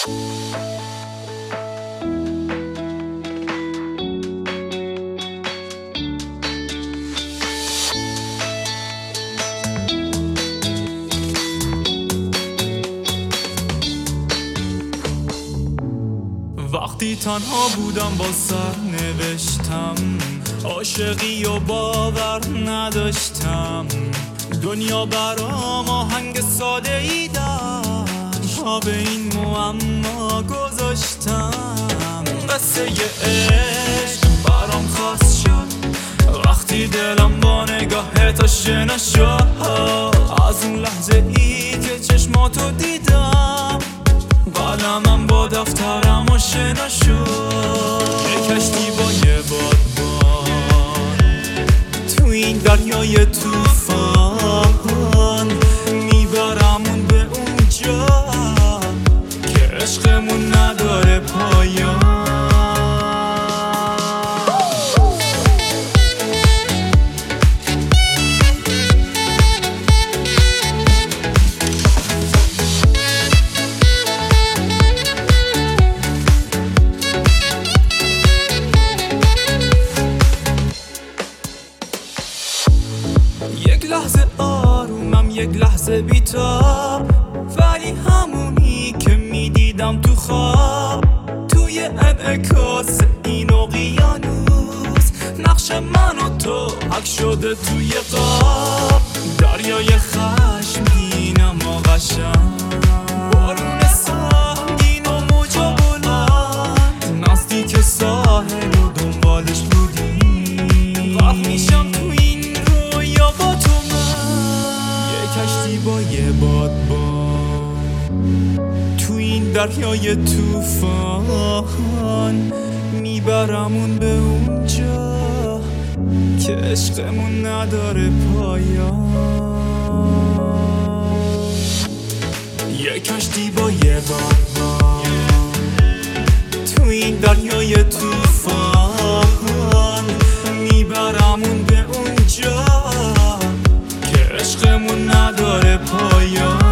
وقتی تنها بودم با سر نوشتم، عاشقی و باور نداشتم. دنیا برام آهنگ ساده ای داشت، پا به این معما گذاشتم. قصه عشق برام خاص شد وقتی دلم با نگاهت آشنا شد. از اون لحظه ای که چشماتو دیدم، قلمم با دفترم آشنا شد. یه کشتی با یه بادبان تو این دریای توفان، میبرمون به اونجا که عشقمون نداره پایان. یک لحظه آرومم، یک لحظه بیتاب، ولی همونی که میدیدم تو خواب. توی انعکاس این اقیانوس، نقش من و تو حک شده توی قاب. دریای خشمگینم و قشنگ، بارون سنگین و موجا بلند، نزدیک ساحل و دنبالش بودیم. غرق میشم تو این رویا با تو من، یه کشتی با یه بادبان تو این دریای توفان، میبرمون به اونجا که عشقمون نداره پایان. یه کشتی با یه بادبان تو این دریای توفان، میبرمون به اونجا که عشقمون نداره پایان.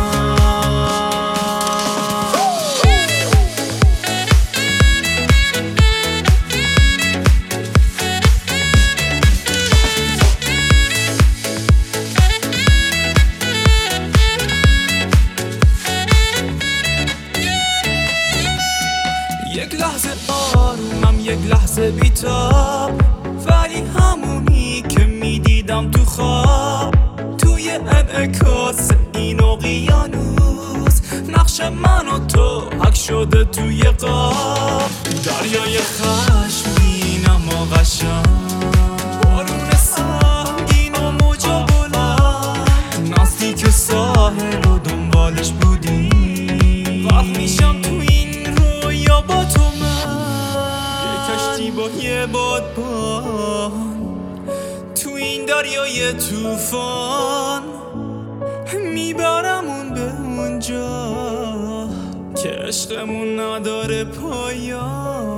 یک لحظه آرومم، یک لحظه بیتاب، ولی همونی که میدیدم تو خواب. توی انعکاس این اقیانوس، نقش من و تو حک شده توی قاب. دریای خشمگینم و قشنگ، بارون سنگین و موجا بلند، نزدیک ساحل و دنبالش بودیم. غرق میشم تو این رویا با تو من، یه کشتی با یه بادبان تو این دریای توفان، میبرمون به اونجا که عشقمون نداره پایان.